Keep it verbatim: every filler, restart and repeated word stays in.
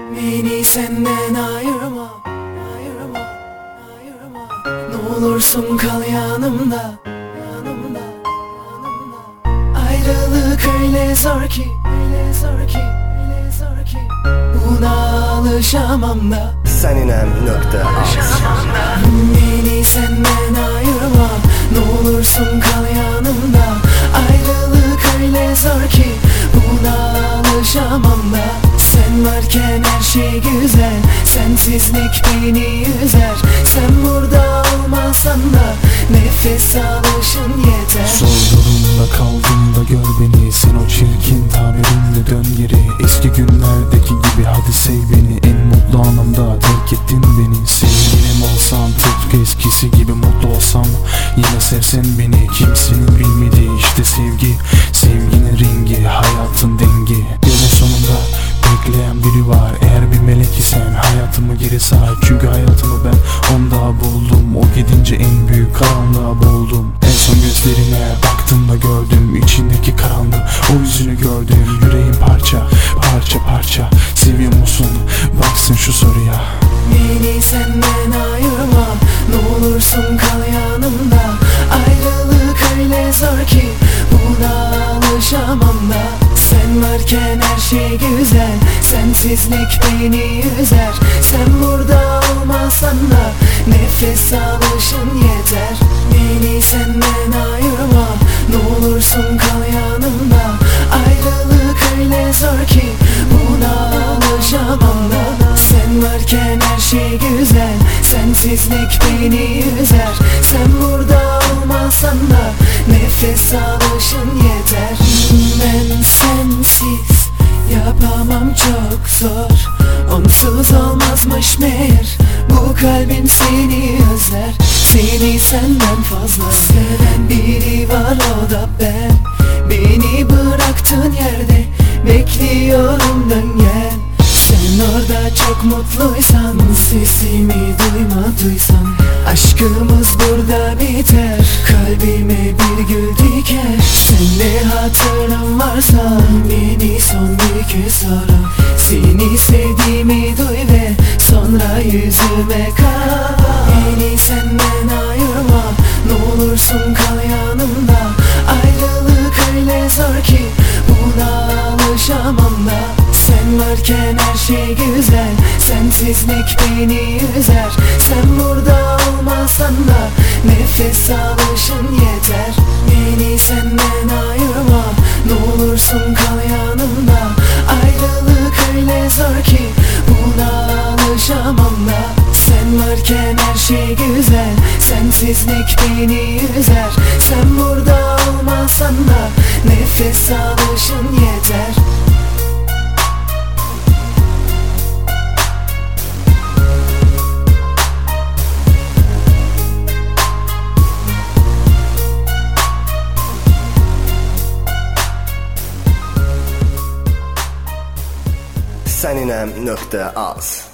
Beni senden ayırma, ayırma, ayırma. Ne olursun kal yanımda, yanımda, yanımda. Ayrılık öyle zor ki, öyle zor ki, öyle zor ki. Buna alışamam da. Saninem nokta az. Beni senden ayırma, ne olursun kal yanımda. Ayrılık öyle zor ki, buna alışamam da. Sen varken her şey güzel, sensizlik beni üzer. Sen burada olmasan da nefes alışın yeter. Zor durumda kaldım da gör beni, sen o çirkin tabirinle dön geri. Eski günlerdeki gibi hadi sev beni, en mutlu anımda terk ettin beni. Sevgilim olsan tıpkı eskisi gibi mutlu olsam, yine sevsen beni. Kimsenin bilmediği işte sevgi, sevginin rengi, hayatın dengi. Yolun sonunda bekleyen biri var, eğer bir melek isem hayatımı geri sar. Çünkü hayatımı ben onda buldum, o gidince en büyük karanlığa boğuldum. En son gözlerine baktım da gördüm içindeki karanlığı, o yüzünü gördüm. Yüreğim parça parça parça, seviyor musun baksın şu soruya. Beni senden ayırma, ne olursun kal yanımda. Ayrılık öyle zor ki, buna alışamam da. Sen varken her şey güzel, sensizlik beni üzer. Sen burada olmasan da nefes alışın yeter. Beni senden ayırma, ne olursun kal yanımda. Ayrılık öyle zor ki, buna alışamam da. Sen varken her şey güzel, sensizlik beni üzer. Sen burada olmasan da nefes alışın yeter. Ben sensiz yapamam, çok zor. Onsuz olmazmış meğer, bu kalbim seni özler. Seni senden fazla seven biri var, o da ben. Beni bıraktığın yerde bekliyorum, dön gel. Sen orada çok mutluysan, sesimi duymadıysan, aşkımız burada biter, kalbime bir gül diker. Sen ne hatırın varsa beni son bir kez sor. Seni sevdiğimi duy ve sonra yüzüme kal. Beni senden ayırma, ne olursun kal yanımda. Ayrılık öyle zor ki, buna alışamam da. Sen varken her şey güzel, sensizlik beni üzer. Sen burada olmasan da nefes alışın yeter. Beni senden ayırma, ne olursun kal yanımda. Ayrılık öyle zor ki, buna alışamam da. Sen varken her şey güzel, sensizlik beni üzer. Sen burada olmasan da nefes alışın yeter. Saninem nokta az.